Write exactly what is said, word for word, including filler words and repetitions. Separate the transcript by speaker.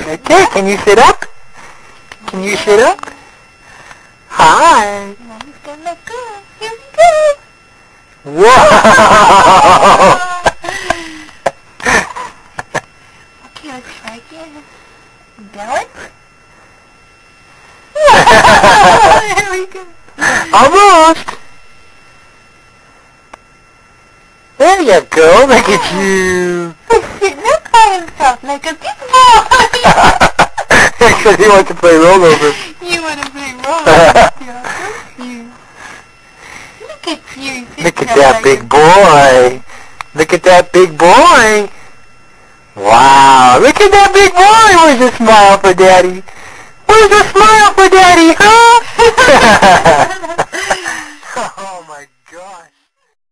Speaker 1: Okay, can you sit up? Can you sit up? Hi.
Speaker 2: Mommy's gonna let go. Here we go.
Speaker 1: Whoa!
Speaker 2: Okay, let's try again. Balance. Here we go.
Speaker 1: Almost. There you go. Look at you.
Speaker 2: He's sitting up by himself like a big boy.
Speaker 1: Because he wants to play rollover.
Speaker 2: You want to play rollover, don't you? Look at you.
Speaker 1: Look at that big boy. Look at that big boy. Wow. Look at that big boy. Where's the smile for Daddy? Where's the smile for Daddy, huh?